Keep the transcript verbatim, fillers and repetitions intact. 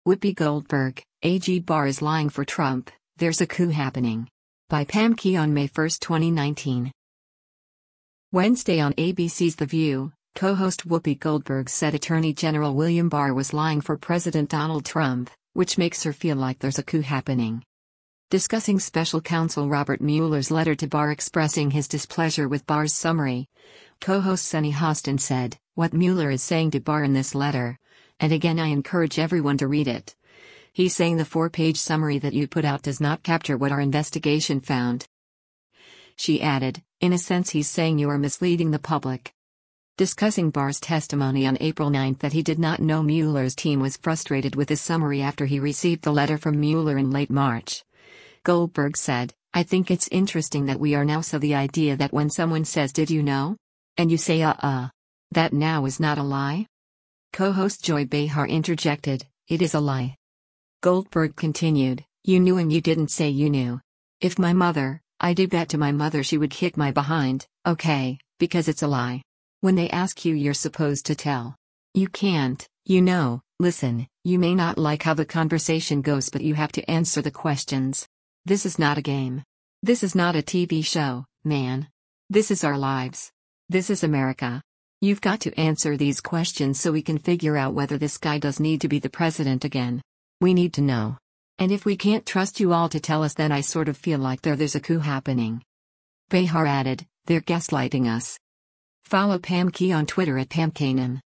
Whoopi Goldberg, A G Barr is lying for Trump, there's a coup happening. By Pam Key on May first, twenty nineteen. Wednesday on A B C's The View, co-host Whoopi Goldberg said Attorney General William Barr was lying for President Donald Trump, which makes her feel like there's a coup happening. Discussing special counsel Robert Mueller's letter to Barr expressing his displeasure with Barr's summary, co-host Sunny Hostin said, "What Mueller is saying to Barr in this letter, and again I encourage everyone to read it. He's saying the four-page summary that you put out does not capture what our investigation found." She added, "In a sense he's saying you are misleading the public." Discussing Barr's testimony on April ninth that he did not know Mueller's team was frustrated with his summary after he received the letter from Mueller in late March, Goldberg said, "I think it's interesting that we are now so the idea that when someone says 'Did you know?' and you say uh-uh, that now is not a lie?" Co-host Joy Behar interjected, "It is a lie." Goldberg continued, "You knew and you didn't say you knew. If my mother, I did that to my mother, she would kick my behind, okay, because it's a lie. When they ask you, you're supposed to tell. You can't, you know, listen, you may not like how the conversation goes, but you have to answer the questions. This is not a game. This is not a T V show, man. This is our lives. This is America. You've got to answer these questions so we can figure out whether this guy does need to be the president again. We need to know. And if we can't trust you all to tell us, then I sort of feel like there there's a coup happening." Behar added, "They're gaslighting us." Follow Pam Key on Twitter at Pam Kanan.